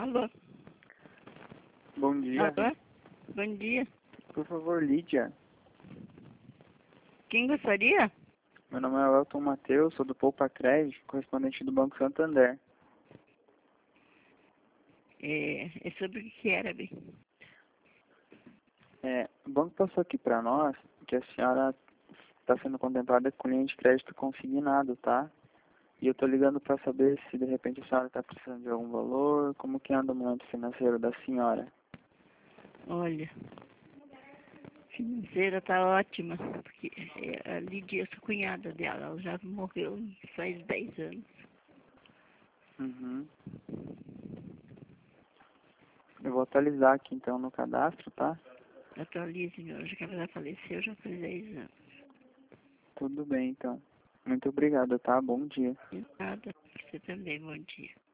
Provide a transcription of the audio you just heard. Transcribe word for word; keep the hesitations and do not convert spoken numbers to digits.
Alô? Bom dia. Alô? Bom dia. Por favor, Lídia. Quem gostaria? Meu nome é Elton Matheus, sou do Poupa Crédito, correspondente do Banco Santander. É, é sobre o que era, bem? É, o banco passou aqui para nós que a senhora está sendo contemplada com linha de crédito consignado, tá? E eu tô ligando para saber se de repente a senhora está precisando de algum valor, como que anda o momento financeiro da senhora. Olha, financeira tá ótima, porque é, a Lídia, essa cunhada dela, ela já morreu faz dez anos. Uhum. Eu vou atualizar aqui então no cadastro, tá? Atualize, meu, já que ela já faleceu, já faz dez anos. Tudo bem então. Muito obrigado, tá? Bom dia. De nada, você também, bom dia.